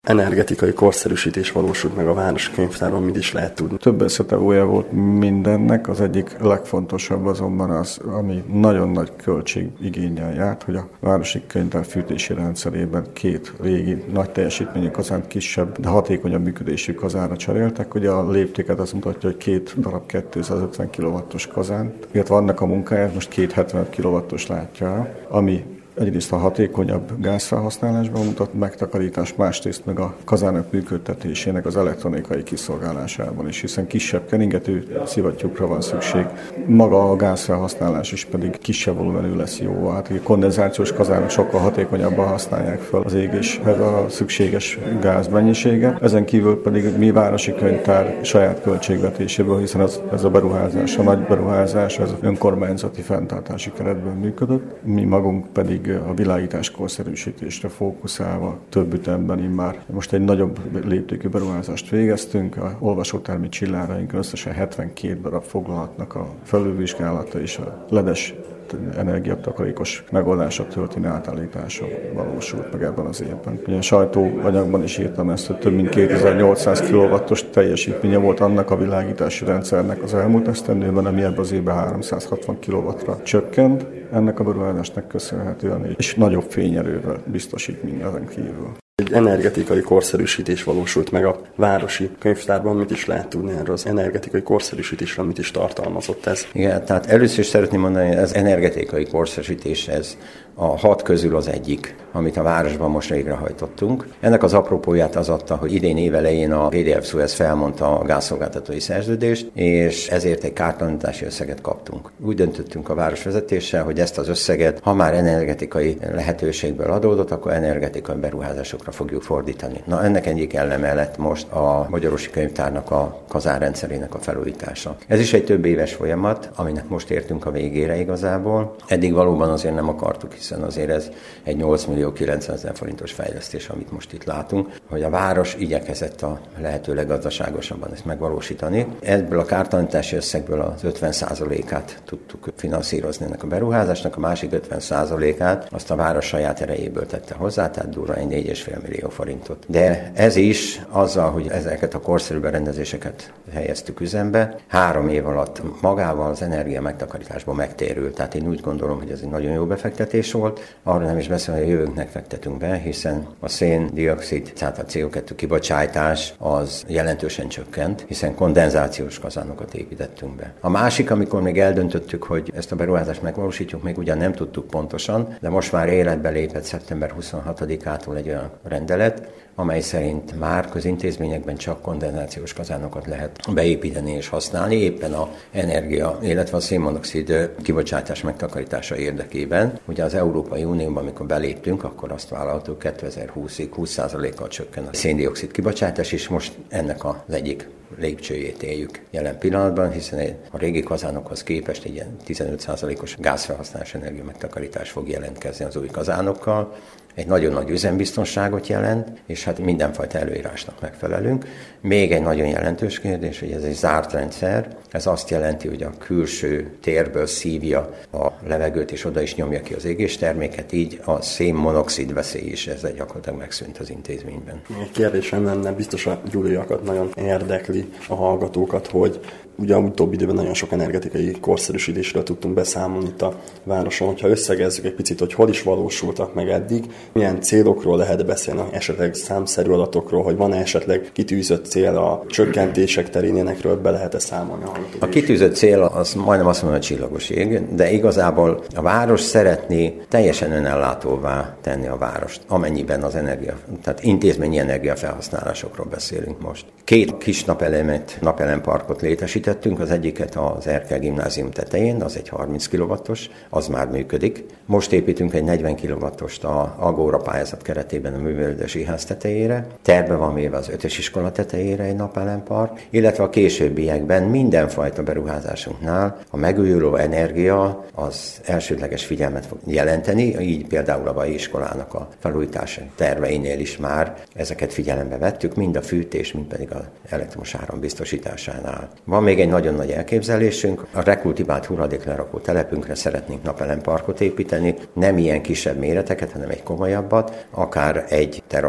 energetikai korszerűsítés valósult meg a Városi Könyvtárban, mit is lehet tudni? Több összetevője volt mindennek, az egyik legfontosabb azonban az, ami nagyon nagy költségigénnyel járt, hogy a Városi Könyvtár fűtési rendszerében 2 régi, nagy teljesítményű kazánt kisebb, de hatékonyabb működésű kazánra cseréltek. Ugye a léptéket azt mutatja, hogy 2 darab 250 kW-os kazánt, illetve annak a munkáját most 2 75 kW-os látja, ami egyrészt a hatékonyabb gázfelhasználásban mutat megtakarítást, másrészt meg a kazánok működtetésének az elektronikai kiszolgálásában is, hiszen kisebb keringető szivattyúkra van szükség. Maga a gázfelhasználás is pedig kisebb volumenű lesz jó. Hát a kondenzációs kazánok sokkal hatékonyabban használják fel az égéshez a szükséges gázmennyiséget. Ezen kívül pedig mi Városi Könyvtár saját költségvetéséből, hiszen ez a beruházás, a nagy beruházás, ez önkormányzati fenntartási keretben működött. Mi magunk pedig a világítás korszerűsítésre fókuszálva több ütemben immár. Most egy nagyobb léptékű beruházást végeztünk, a olvasótermi csilláraink összesen 72 darab foglalhatnak a felülvizsgálata és a ledes energiatakarékos megoldások történő átállítása valósult meg ebben az évben. Ugye a sajtóanyagban is írtam ezt, hogy több mint 2800 kW-os teljesítménye volt annak a világítási rendszernek az elmúlt esztendőben, ami ebben az évben 360 kW-ra csökkent. Ennek a beruházásnak köszönhetően és nagyobb fényerővel biztosít mindezen kívül. Egy energetikai korszerűsítés valósult meg a Városi Könyvtárban. Mit is lehet tudni erről az energetikai korszerűsítésről, mit is tartalmazott ez? Igen, tehát először is szeretném mondani, hogy az energetikai korszerűsítés ez a 6 közül az egyik, amit a városban most végrehajtottunk. Ennek az apropóját az adta, hogy idén évelején a VDF Suez felmondta a gázszolgáltatói szerződést, és ezért egy kártalanítási összeget kaptunk. Úgy döntöttünk a városvezetéssel, hogy ezt az összeget, ha már energetikai lehetőségből adódott, akkor energetikai beruházásokra fogjuk fordítani. Na, ennek egyik eleme lett most a Magyarosi Könyvtárnak a kazánrendszerének a felújítása. Ez is egy több éves folyamat, aminek most értünk a végére igazából. Eddig valóban azért nem akartuk, hiszen azért ez egy 8 millió 900 000 forintos fejlesztés, amit most itt látunk, hogy a város igyekezett a lehető leggazdaságosabban ezt megvalósítani. Ebből a kártalanítási összegből az 50%-át tudtuk finanszírozni ennek a beruházásnak, a másik 50%-át azt a város saját erejéből tette hozzá, tehát durva egy 4,5 millió forintot. De ez is azzal, hogy ezeket a korszerű berendezéseket helyeztük üzembe, 3 év alatt magával az energia megtakarításból megtérült. Tehát én úgy gondolom, hogy ez egy nagyon jó befektetés volt. Arra nem is beszélve, hogy a jövőnknek fektetünk be, hiszen a szén-dioxid, tehát a CO2 kibocsátás az jelentősen csökkent, hiszen kondenzációs kazánokat építettünk be. A másik, amikor még eldöntöttük, hogy ezt a beruházást megvalósítjuk, még ugyan nem tudtuk pontosan, de most már életbe lépett szeptember 26-ától egy olyan rendelet, amely szerint már közintézményekben csak kondenzációs kazánokat lehet beépíteni és használni, éppen a energia, illetve a szénmonoxid kibocsátás megtakarítása érdekében. Ugye az Európai Unióban, amikor beléptünk, akkor azt vállaltuk, 2020-ig 20%-kal csökken a széndioxid kibocsátás, és most ennek az egyik lépcsőjét éljük jelen pillanatban, hiszen a régi kazánokhoz képest egy ilyen 15%-os gázfelhasználás energia megtakarítás fog jelentkezni az új kazánokkal. Egy nagyon nagy üzembiztonságot jelent, és hát mindenfajta előírásnak megfelelünk. Még egy nagyon jelentős kérdés, hogy ez egy zárt rendszer. Ez azt jelenti, hogy a külső térből szívja a levegőt, és oda is nyomja ki az égésterméket, így a szénmonoxid veszély is ezzel gyakorlatilag megszűnt az intézményben. Egy kérdésem lenne, biztos a gyuliakat nagyon érdekli a hallgatókat, hogy ugye a utóbbi időben nagyon sok energetikai korszerűsítésről tudtunk beszámolni itt a városon. Ha összegezzük egy picit, hogy hol is valósultak meg eddig, milyen célokról lehet beszélni, esetleg számszerű adatokról, hogy van-e esetleg kitűzött cél a csökkentések terén, ilyenekről be lehet-e számolni a hallgatók? A kitűzött cél az majdnem azt mondom, hogy csillagos ég, de igazából a város szeretné teljesen önellátóvá tenni a várost, amennyiben az energia, tehát intézményi energiafelhasználásokról beszélünk most. 2 kis napelemparkot létesítettünk, az egyiket az Erkel gimnázium tetején, az egy 30 kW-os, az már működik. Most építünk egy 40 kW-ost a Agóra pályázat keretében a művelődési ház tetejére. Terve van véve az 5-ös iskola tetejére egy napelempark, illetve a későbbiekben mindenfajta beruházásunknál a megújuló energia az elsődleges figyelmet fog jelenteni, így például a Vai iskolának a felújítási terveinél is már ezeket figyelembe vettük, mind a fűtés, mind pedig az elektromos áram biztosításánál. Van még egy nagyon nagy elképzelésünk, a rekultivált hulladéklerakó telepünkre szeretnénk napelemparkot építeni, nem ilyen kisebb méreteket, hanem egy komolyabbat, akár 1 terabájt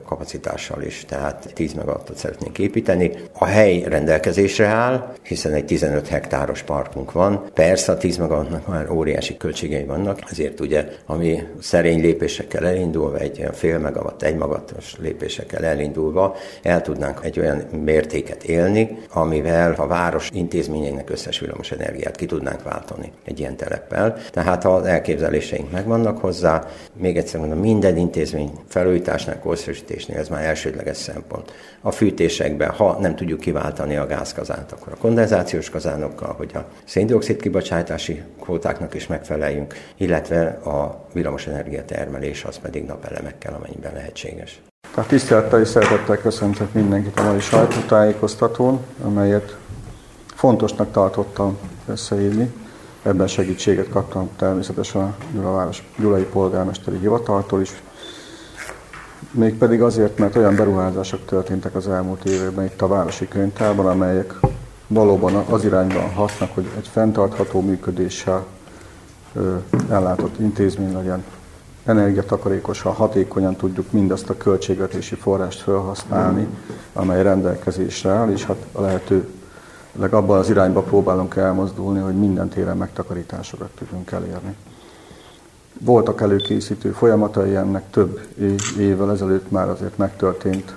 kapacitással is, tehát 10 megawattot szeretnénk építeni. A hely rendelkezésre áll, hiszen egy 15 hektáros parkunk van. Persze a 10 megawattnak már óriási költségei vannak, ezért ugye, ami szerény lépésekkel elindulva, egy fél megawatt, 1 megawattos lépésekkel elindulva el tudnánk egy olyan mértéket élni, amivel a város intézményeinek összes villamos energiát ki tudnánk váltani egy ilyen teleppel. Tehát az elképzeléseink megvannak hozzá. Még egyszer mondom, minden intézmény felújításnál, korszerűsítésnél ez már elsődleges szempont. A fűtésekben, ha nem tudjuk kiváltani a gázkazánt, akkor a kondenzációs kazánokkal, hogy a szén-dioxid kibocsátási kvótáknak is megfeleljünk, illetve a villamosenergia termelés az pedig napelemekkel, amennyiben lehetséges. Tehát tisztelettel és szeretettel köszöntök mindenkit a mai sajtótájékoztatón, amelyet fontosnak tartottam összehívni. Ebben segítséget kaptam természetesen a Gyulaváros Gyulai Polgármesteri Hivataltól is. Mégpedig azért, mert olyan beruházások történtek az elmúlt években itt a Városi Könyvtárban, amelyek valóban az irányban hatnak, hogy egy fenntartható működéssel ellátott intézmény legyen. Energiatakarékosan, hatékonyan tudjuk mindazt a költségvetési forrást felhasználni, amely rendelkezésre áll, és hát a lehető abban az irányba próbálunk elmozdulni, hogy minden téren megtakarításokat tudunk elérni. Voltak előkészítő folyamatai ennek, több évvel ezelőtt már azért megtörtént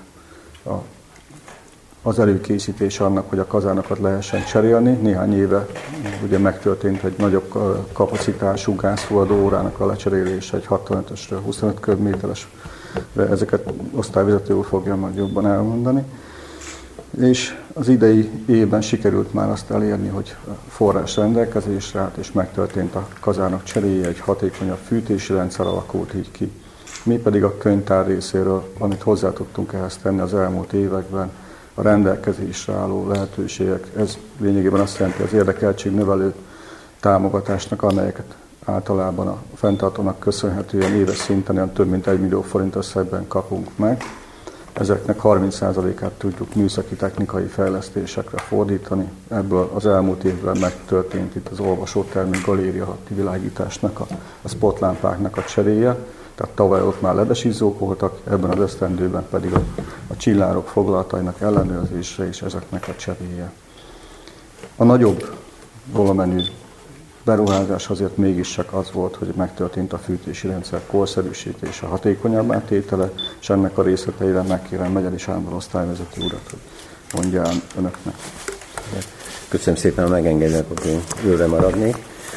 az előkészítés annak, hogy a kazánokat lehessen cserélni. Néhány éve ugye megtörtént egy nagyobb kapacitású gázforradó órának a lecserélése, egy 65-ösről 25 köbméteres, ezeket osztályvezető úr fogja majd jobban elmondani. És az idei évben sikerült már azt elérni, hogy forrás rendelkezésre állt, és megtörtént a kazánok cseréje, egy hatékonyabb fűtési rendszer alakult így ki. Mi pedig a könyvtár részéről, amit hozzá tudtunk ehhez tenni az elmúlt években, a rendelkezésre álló lehetőségek, ez lényegében azt jelenti az érdekeltségnövelő támogatásnak, amelyeket általában a fenntartónak köszönhetően éves szinten olyan több mint 1 millió forint összegben kapunk meg. Ezeknek 30%-át tudjuk műszaki technikai fejlesztésekre fordítani. Ebből az elmúlt évben megtörtént itt az olvasótermi galéria alatti világításnak, a spotlámpáknak a cseréje. Tehát tavaly ott már ledesizzók voltak, ebben az esztendőben pedig a csillárok foglalatainak ellenőrzése és ezeknek a cseréje. A nagyobb volumenű beruházás azért mégiscsak az volt, hogy megtörtént a fűtési rendszer korszerűsítése, hatékonyabbá tétele, és ennek a részleteire megkérem Megyeri Sándor osztályvezető urat, hogy mondja el önöknek. Köszönöm szépen, a megengednek, hogy ülve maradnék.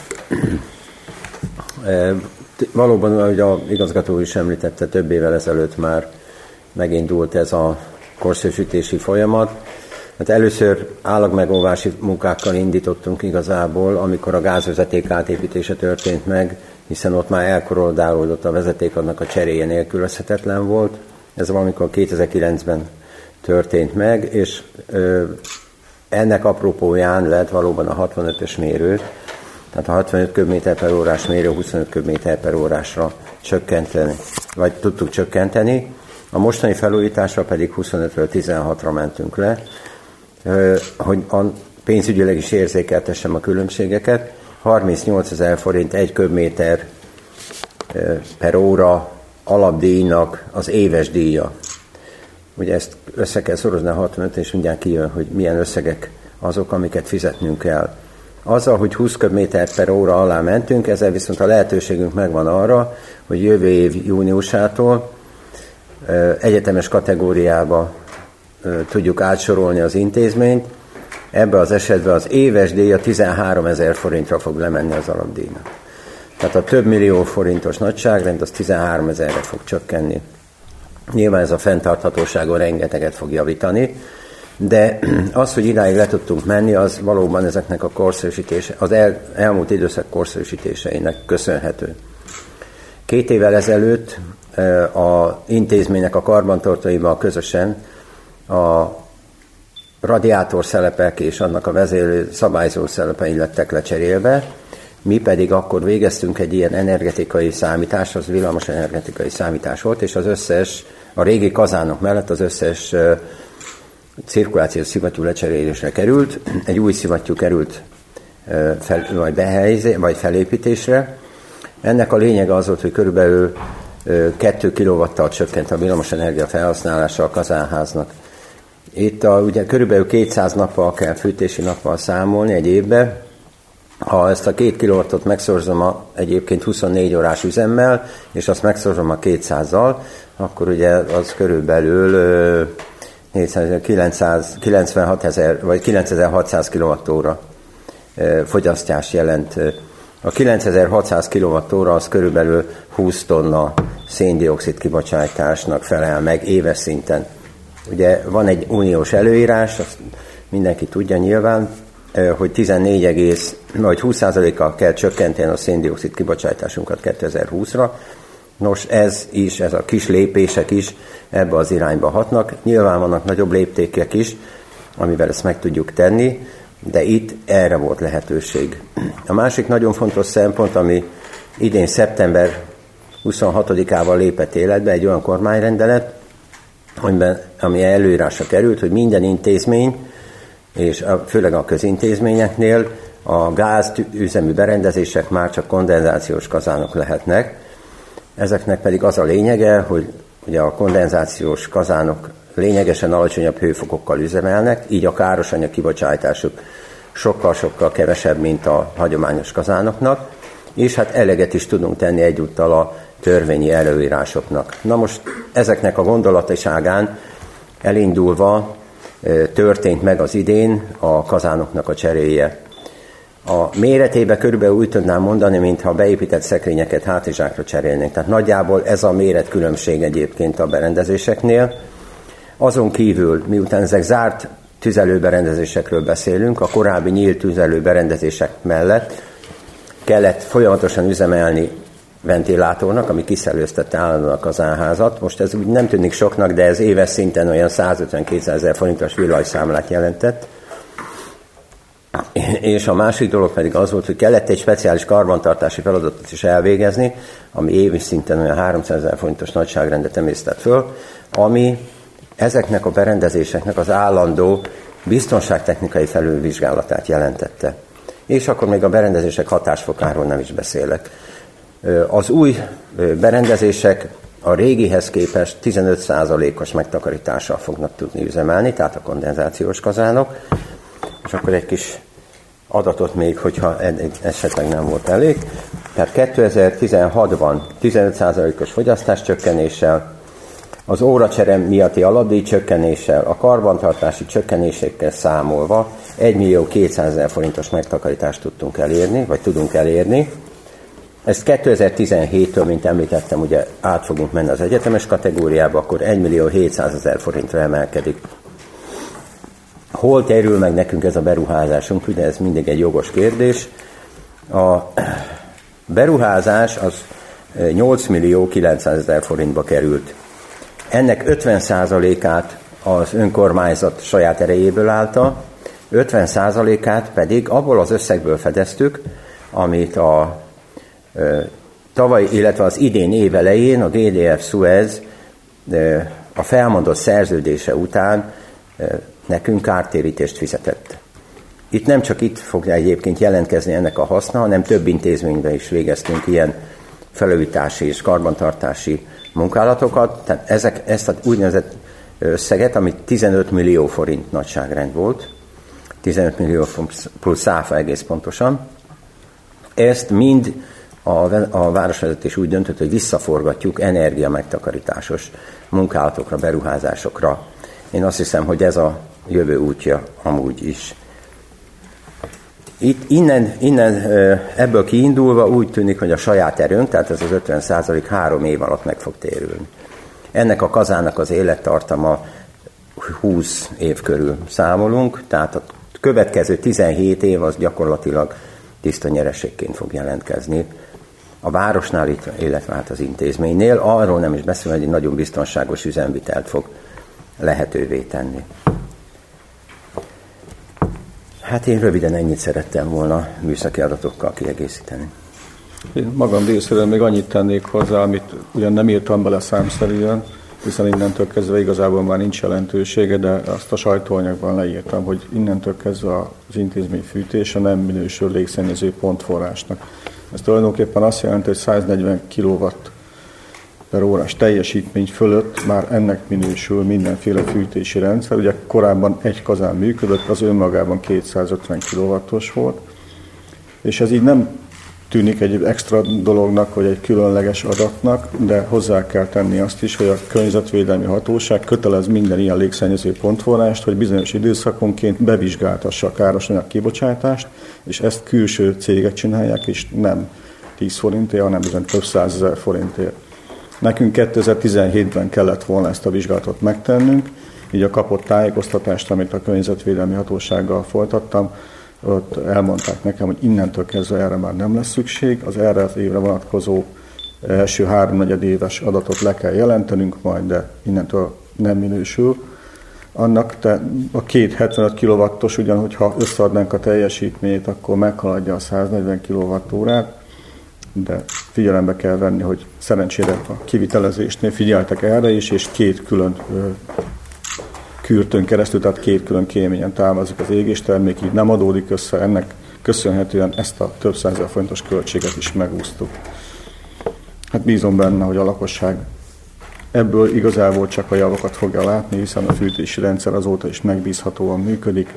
Valóban, ahogy az igazgató is említette, több évvel ezelőtt már megindult ez a korszerűsítési folyamat. Hát először állagmegóvási munkákkal indítottunk igazából, amikor a gázvezeték átépítése történt meg, hiszen ott már elkorodálódott a vezeték, annak a cseréje nélkülözhetetlen volt. Ez valamikor 2009-ben történt meg, és ennek apropóján lett valóban a 65-ös mérő, tehát a 65 köbméter/órás mérő 25 köbméter/órásra csökkenteni, vagy tudtuk csökkenteni. A mostani felújításra pedig 25-ről 16-ra mentünk le, hogy a pénzügyileg is érzékeltessem a különbségeket. 38 000 forint 1 köbméter/óra alapdíjnak az éves díja. Ugye ezt össze kell szorozni a 65, és mindjárt kijön, hogy milyen összegek azok, amiket fizetnünk kell. Azzal, hogy 20 köbméter/óra alá mentünk, ezzel viszont a lehetőségünk megvan arra, hogy jövő év júniusától egyetemes kategóriába tudjuk átsorolni az intézményt. Ebben az esetben az éves díja 13 000 forintra fog lemenni az alapdíjnak. Tehát a több millió forintos nagyságrend az 13 000-re fog csökkenni. Nyilván ez a fenntarthatóságon rengeteget fog javítani, de az, hogy idáig le tudtunk menni, az valóban ezeknek a korszerűsítése, az elmúlt időszak korszerűsítéseinek köszönhető. 2 évvel ezelőtt a intézménynek a karbantartóival közösen a radiátorszelepek és annak a vezérlő szabályzó szelepei lettek lecserélve, mi pedig akkor végeztünk egy ilyen energetikai számítás, az villamos energetikai számítás volt, és az összes, a régi kazánok mellett az összes cirkulációs szivattyú lecserélésre került, egy új szivattyú került vagy felépítésre. Ennek a lényege az volt, hogy körülbelül 2 kW-tal csökkent a villamosenergia felhasználása a kazánháznak. Itt ugye körülbelül 200 nappal kell fűtési nappal számolni egy évben. Ha ezt a 2 kW-ot megszorzom egyébként 24 órás üzemmel, és azt megszorzom a 200-zal, akkor ugye az körülbelül 96.000 vagy 9600 kWh fogyasztás jelent. A 9600 kWh az körülbelül 20 tonna szén-dioxid kibocsátásnak felel meg éves szinten. Ugye van egy uniós előírás, azt mindenki tudja nyilván, hogy 20%-kal kell csökkenteni a szén-dioxid kibocsátásunkat 2020-ra. Nos, ez a kis lépések is ebbe az irányba hatnak. Nyilván vannak nagyobb léptékek is, amivel ezt meg tudjuk tenni, de itt erre volt lehetőség. A másik nagyon fontos szempont, ami idén szeptember 26-ával lépett életbe, egy olyan kormányrendelet, ami előírásra került, hogy minden intézmény, és főleg a közintézményeknél a gázüzemű berendezések már csak kondenzációs kazánok lehetnek. Ezeknek pedig az a lényege, hogy ugye a kondenzációs kazánok lényegesen alacsonyabb hőfokokkal üzemelnek, így a károsanyag kibocsátásuk sokkal-sokkal kevesebb, mint a hagyományos kazánoknak, és hát eleget is tudunk tenni egyúttal a törvényi előírásoknak. Na most ezeknek a gondolatiságán elindulva történt meg az idén a kazánoknak a cseréje. A méretében körülbelül úgy tudnám mondani, mintha beépített szekrényeket hátizsákra cserélnénk. Tehát nagyjából ez a méretkülönbség egyébként a berendezéseknél. Azon kívül, miután ezek zárt tüzelőberendezésekről beszélünk, a korábbi nyílt tüzelőberendezések mellett kellett folyamatosan üzemelni ventilátornak, ami kiszelőztette állandóan a kazánházat. Most ez úgy nem tűnik soknak, de ez éves szinten olyan 150-200 ezer forintos villanyszámlát jelentett. És a másik dolog pedig az volt, hogy kellett egy speciális karbantartási feladatot is elvégezni, ami évi szinten olyan 300 ezer forintos nagyságrendet emésztett föl, ami ezeknek a berendezéseknek az állandó biztonságtechnikai felülvizsgálatát jelentette. És akkor még a berendezések hatásfokáról nem is beszélek. Az új berendezések a régihez képest 15%-os megtakarítással fognak tudni üzemelni, tehát a kondenzációs kazánok. És akkor egy kis adatot még, hogyha esetleg nem volt elég. Tehát 2016-ban 15%-os fogyasztás csökkenéssel, az óracsere miatti alapdíj csökkenéssel, a karbantartási csökkenésekkel számolva 1.200.000 forintos megtakarítást tudtunk elérni, vagy tudunk elérni. Ezt 2017-től, mint említettem, ugye át fogunk menni az egyetemes kategóriába, akkor 1.700.000 forintra emelkedik. Hol terül meg nekünk ez a beruházásunk? Ugye ez mindig egy jogos kérdés. A beruházás az 8.900.000 forintba került. Ennek 50%-át az önkormányzat saját erejéből állta, 50%-át pedig abból az összegből fedeztük, amit a tavaly, illetve az idén évelején a GDF Suez a felmondott szerződése után nekünk kártérítést fizetett. Itt nem csak itt fog egyébként jelentkezni ennek a haszna, hanem több intézményben is végeztünk ilyen felújítási és karbantartási munkálatokat. Tehát ezt az úgynevezett összeget, ami 15 millió forint nagyságrend volt, 15 millió plusz áfa egész pontosan, ezt mind a városvezetés úgy döntött, hogy visszaforgatjuk energia megtakarításos munkálatokra, beruházásokra. Én azt hiszem, hogy ez a jövő útja amúgy is. Itt innen ebből kiindulva úgy tűnik, hogy a saját erőnk, tehát ez az 50% 3 év alatt meg fog térülni. Ennek a kazánnak az élettartama 20 év körül számolunk, tehát a következő 17 év az gyakorlatilag tiszta nyereségként fog jelentkezni a városnál, illetve hát az intézménynél. Arról nem is beszélve, hogy egy nagyon biztonságos üzemvitelt fog lehetővé tenni. Hát én röviden ennyit szerettem volna műszaki adatokkal kiegészíteni. Én magam részéről még annyit tennék hozzá, amit ugyan nem írtam bele számszerűen, hiszen innentől kezdve igazából már nincs jelentősége, de azt a sajtóanyagban leírtam, hogy innentől kezdve az intézmény fűtése nem minősül légszennyező pontforrásnak. Ez tulajdonképpen azt jelenti, hogy 140 kW per órás teljesítmény fölött már ennek minősül mindenféle fűtési rendszer. Ugye korábban egy kazán működött, az önmagában 250 kW-os volt, és ez így nem tűnik egy extra dolognak, vagy egy különleges adatnak, de hozzá kell tenni azt is, hogy a Környezetvédelmi Hatóság kötelez minden ilyen légszennyező pontforrást, hogy bizonyos időszakonként bevizsgáltassa a károsanyag kibocsátást, és ezt külső cégek csinálják, és nem 10 forintért, hanem bizony több 100 000 forintért. Nekünk 2017-ben kellett volna ezt a vizsgálatot megtennünk, így a kapott tájékoztatást, amit a Környezetvédelmi Hatósággal folytattam, ott elmondták nekem, hogy innentől kezdve erre már nem lesz szükség, az erre az évre vonatkozó első 3-4 éves adatot le kell jelentenünk majd, de innentől nem minősül. Annak a 275 kW-os, ugyanhogyha összeadnánk a teljesítményét, akkor meghaladja a 140 kWh-t, de figyelembe kell venni, hogy szerencsére a kivitelezésnél figyeltek erre is, és 2 külön kürtön keresztül, tehát 2 külön kéményen távozik az égéstermék, így nem adódik össze, ennek köszönhetően ezt a több 100 000 forintos költséget is megúsztuk. Hát bízom benne, hogy a lakosság ebből igazából csak a javakat fogja látni, hiszen a fűtési rendszer azóta is megbízhatóan működik,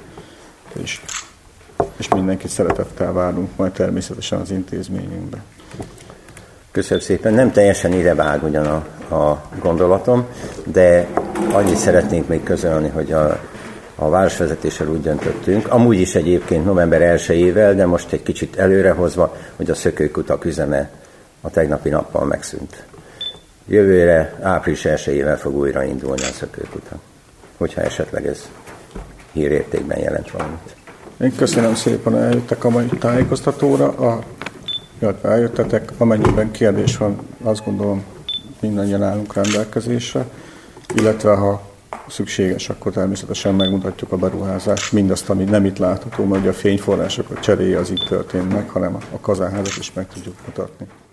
és mindenkit szeretettel várunk majd természetesen az intézményünkbe. Köszönöm szépen. Nem teljesen ide vág ugyan a gondolatom, de annyit szeretnénk még közölni, hogy a városvezetéssel úgy döntöttünk, amúgy is egyébként november 1-ével, de most egy kicsit előrehozva, hogy a szökőkutak üzeme a tegnapi nappal megszűnt. Jövőre április 1-ével fog újra indulni a szökőkutak, hogyha esetleg ez hírértékben jelent valamit. Én köszönöm szépen, hogy eljöttek a mai tájékoztatóra, illetve eljöttetek, amennyiben kérdés van, azt gondolom mindannyian állunk rendelkezésre, illetve ha szükséges, akkor természetesen megmutatjuk a beruházást, mindazt, ami nem itt látható, mert a fényforrások a cseréje az itt történt meg, hanem a kazánházat is meg tudjuk mutatni.